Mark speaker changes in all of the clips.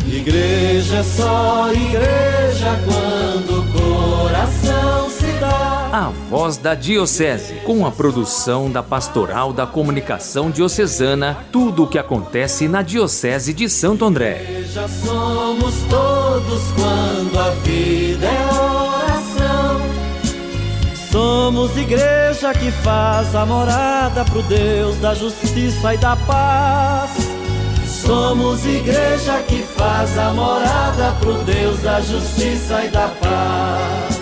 Speaker 1: Igreja é só igreja quando o coração se dá.
Speaker 2: A Voz da Diocese, com a produção da Pastoral da Comunicação Diocesana, tudo o que acontece na Diocese de Santo André.
Speaker 1: Igreja somos todos quando a vida é oração. Somos igreja que faz a morada pro Deus da justiça e da paz. Somos igreja que faz a morada pro Deus da justiça e da paz.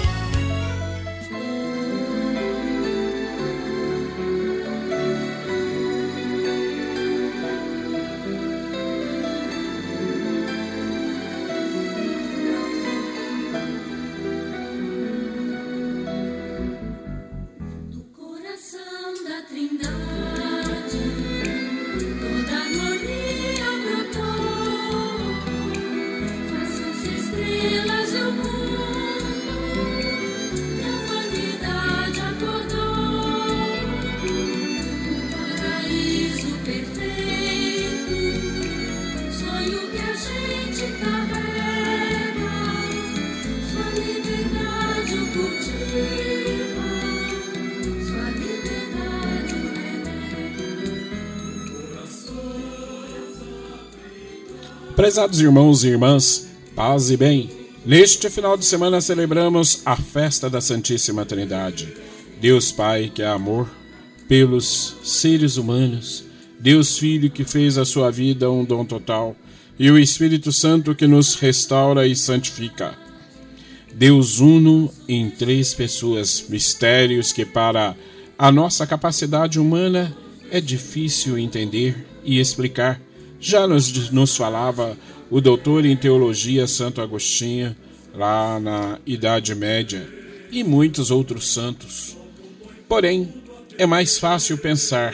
Speaker 3: Prezados irmãos e irmãs, paz e bem. Neste final de semana celebramos a festa da Santíssima Trindade. Deus Pai, que é amor pelos seres humanos, Deus Filho, que fez a sua vida um dom total, e o Espírito Santo, que nos restaura e santifica. Deus uno em três pessoas, mistérios que para a nossa capacidade humana é difícil entender e explicar. Já nos falava o doutor em teologia Santo Agostinho, lá na Idade Média, e muitos outros santos. Porém, é mais fácil pensar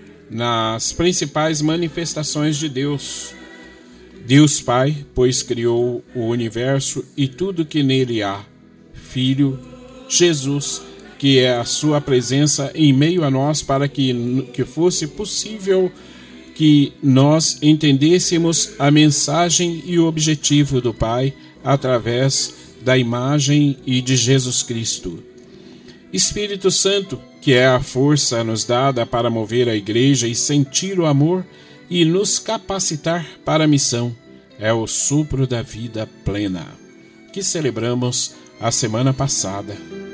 Speaker 3: nas principais manifestações de Deus. Deus Pai, pois criou o universo e tudo que nele há. Filho, Jesus, que é a sua presença em meio a nós para que fosse possível que nós entendêssemos a mensagem e o objetivo do Pai através da imagem e de Jesus Cristo. Espírito Santo, que é a força nos dada para mover a igreja e sentir o amor e nos capacitar para a missão, é o sopro da vida plena, que celebramos a semana passada.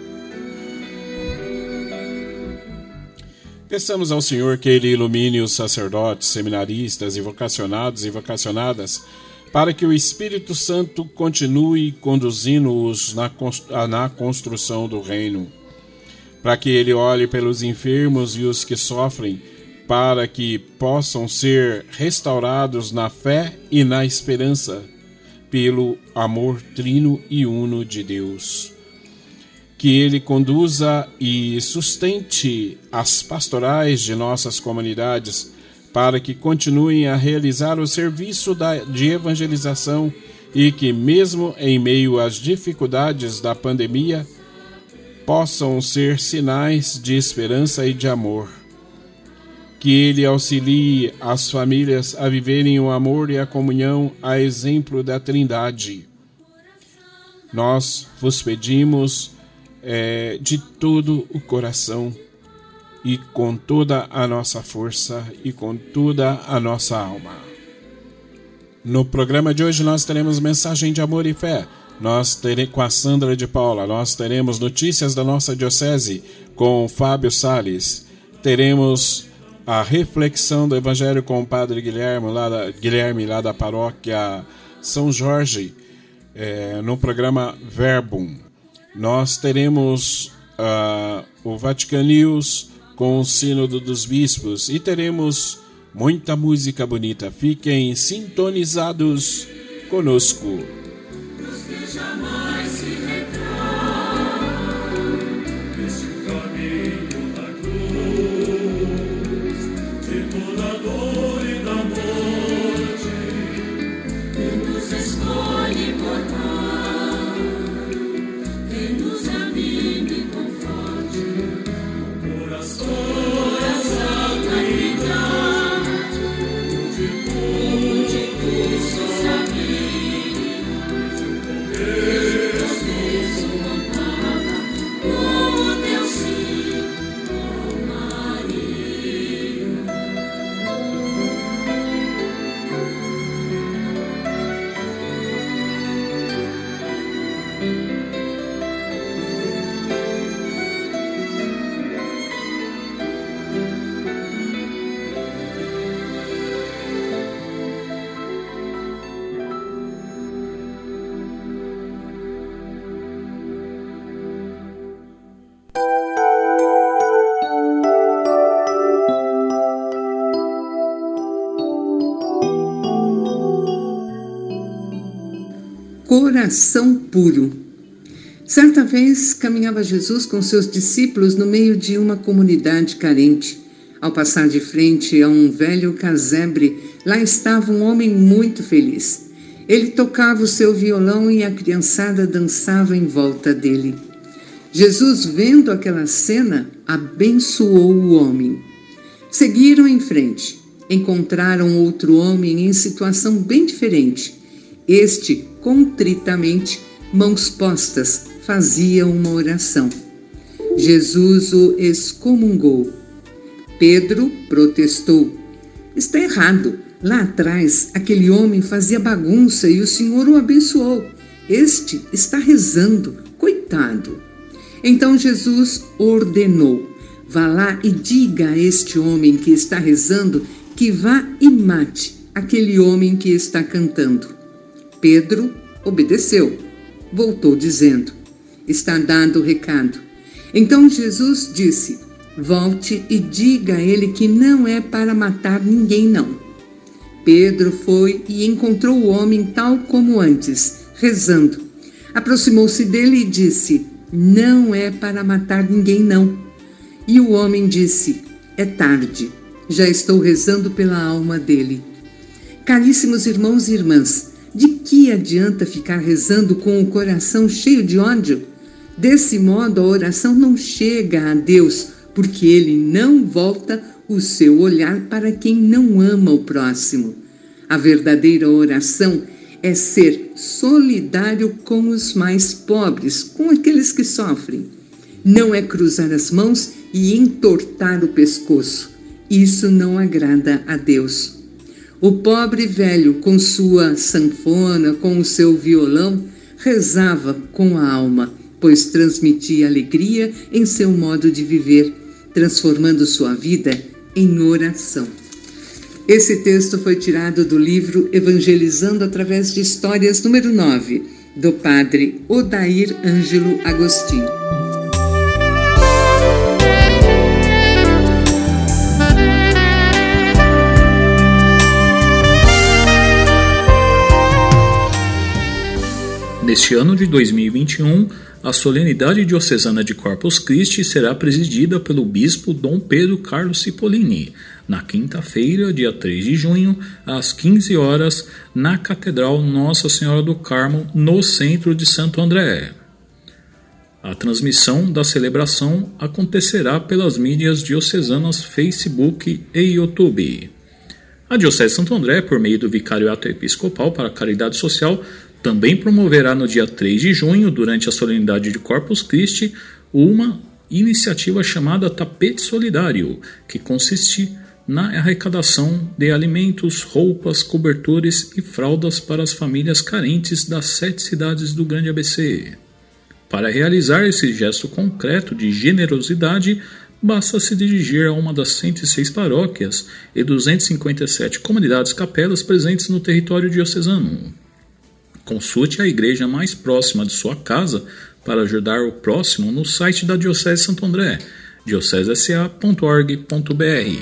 Speaker 3: Peçamos ao Senhor que Ele ilumine os sacerdotes, seminaristas e vocacionados e vocacionadas, para que o Espírito Santo continue conduzindo-os na construção do reino. Para que Ele olhe pelos enfermos e os que sofrem, para que possam ser restaurados na fé e na esperança, pelo amor trino e uno de Deus. Que Ele conduza e sustente as pastorais de nossas comunidades para que continuem a realizar o serviço de evangelização e que, mesmo em meio às dificuldades da pandemia, possam ser sinais de esperança e de amor. Que Ele auxilie as famílias a viverem o amor e a comunhão a exemplo da Trindade. Nós vos pedimos de todo o coração e com toda a nossa força e com toda a nossa alma. No programa de hoje nós teremos mensagem de amor e fé. Com a Sandra de Paula. Nós teremos notícias da nossa diocese com Fábio Salles. Teremos a reflexão do Evangelho com o Padre Guilherme lá da paróquia São Jorge, no programa Verbum. Nós teremos o Vatican News com o Sínodo dos Bispos e teremos muita música bonita. Fiquem sintonizados conosco.
Speaker 4: Sabia coração puro. Certa vez caminhava Jesus com seus discípulos no meio de uma comunidade carente. Ao passar de frente a um velho casebre, lá estava um homem muito feliz. Ele tocava o seu violão e a criançada dançava em volta dele. Jesus, vendo aquela cena, abençoou o homem. Seguiram em frente. Encontraram outro homem em situação bem diferente. Este, contritamente, mãos postas, fazia uma oração. Jesus o excomungou. Pedro protestou. Está errado. Lá atrás, aquele homem fazia bagunça e o Senhor o abençoou. Este está rezando. Coitado. Então Jesus ordenou. Vá lá e diga a este homem que está rezando que vá e mate aquele homem que está cantando. Pedro obedeceu. Voltou dizendo: está dado o recado. Então Jesus disse: volte e diga a ele que não é para matar ninguém, não. Pedro foi e encontrou o homem tal como antes, rezando. Aproximou-se dele e disse: não é para matar ninguém, não. E o homem disse: é tarde, já estou rezando pela alma dele. Caríssimos irmãos e irmãs, de que adianta ficar rezando com o coração cheio de ódio? Desse modo, a oração não chega a Deus, porque Ele não volta o seu olhar para quem não ama o próximo. A verdadeira oração é ser solidário com os mais pobres, com aqueles que sofrem. Não é cruzar as mãos e entortar o pescoço. Isso não agrada a Deus. O pobre velho, com sua sanfona, com o seu violão, rezava com a alma, pois transmitia alegria em seu modo de viver, transformando sua vida em oração. Esse texto foi tirado do livro Evangelizando através de Histórias, número 9, do padre Odair Ângelo Agostinho.
Speaker 5: Neste ano de 2021, a solenidade diocesana de Corpus Christi será presidida pelo bispo Dom Pedro Carlos Cipollini, na quinta-feira, dia 3 de junho, às 15 horas, na Catedral Nossa Senhora do Carmo, no centro de Santo André. A transmissão da celebração acontecerá pelas mídias diocesanas Facebook e YouTube. A Diocese de Santo André, por meio do Vicariato Episcopal para a Caridade Social, também promoverá no dia 3 de junho, durante a solenidade de Corpus Christi, uma iniciativa chamada Tapete Solidário, que consiste na arrecadação de alimentos, roupas, cobertores e fraldas para as famílias carentes das 7 cidades do Grande ABC. Para realizar esse gesto concreto de generosidade, basta se dirigir a uma das 106 paróquias e 257 comunidades capelas presentes no território diocesano. Consulte a igreja mais próxima de sua casa para ajudar o próximo no site da Diocese de Santo André, diocesesa.org.br.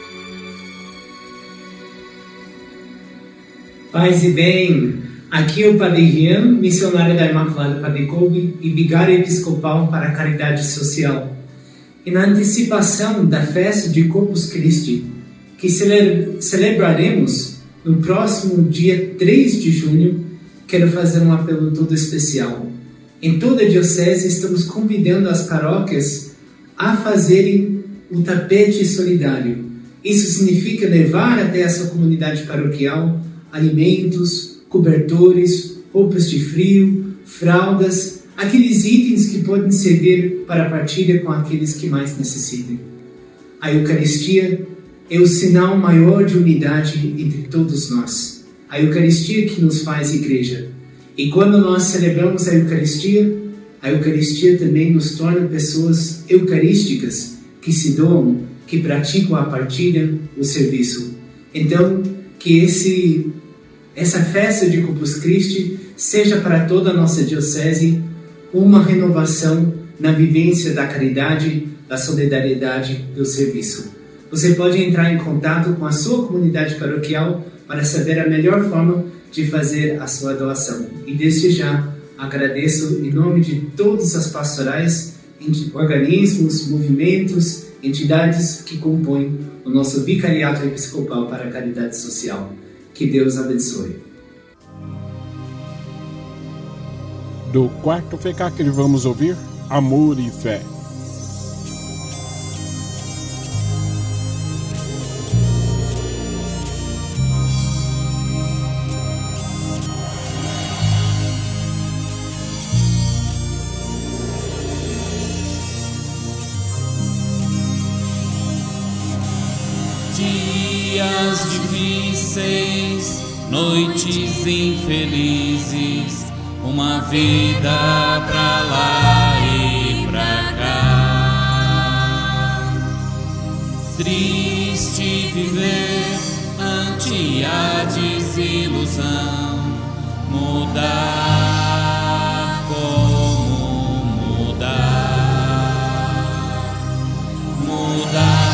Speaker 6: Paz e bem, aqui é o Padre Rian, missionário da Imaculada Padre Kolbe e vigário episcopal para a Caridade Social. E na antecipação da festa de Corpus Christi, que celebraremos no próximo dia 3 de junho, quero fazer um apelo todo especial. Em toda a diocese estamos convidando as paróquias a fazerem um tapete solidário. Isso significa levar até essa comunidade paroquial alimentos, cobertores, roupas de frio, fraldas, aqueles itens que podem servir para a partilha com aqueles que mais necessitem. A Eucaristia é o sinal maior de unidade entre todos nós. A Eucaristia que nos faz igreja. E quando nós celebramos a Eucaristia também nos torna pessoas eucarísticas, que se doam, que praticam a partilha, o serviço. Então, que essa festa de Corpus Christi seja para toda a nossa diocese uma renovação na vivência da caridade, da solidariedade e do serviço. Você pode entrar em contato com a sua comunidade paroquial para saber a melhor forma de fazer a sua doação. E desde já agradeço em nome de todas as pastorais, organismos, movimentos, entidades que compõem o nosso Vicariato Episcopal para a Caridade Social. Que Deus abençoe.
Speaker 3: Do quarto FECAC vamos ouvir Amor e Fé.
Speaker 7: Dias difíceis, noites infelizes, uma vida pra lá e pra cá. Triste viver ante a desilusão, mudar como mudar, mudar.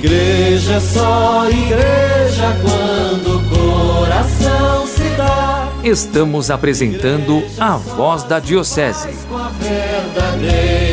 Speaker 1: Igreja é só igreja quando o coração se dá.
Speaker 2: Estamos apresentando A Voz da Diocese.
Speaker 1: Com a verdadeira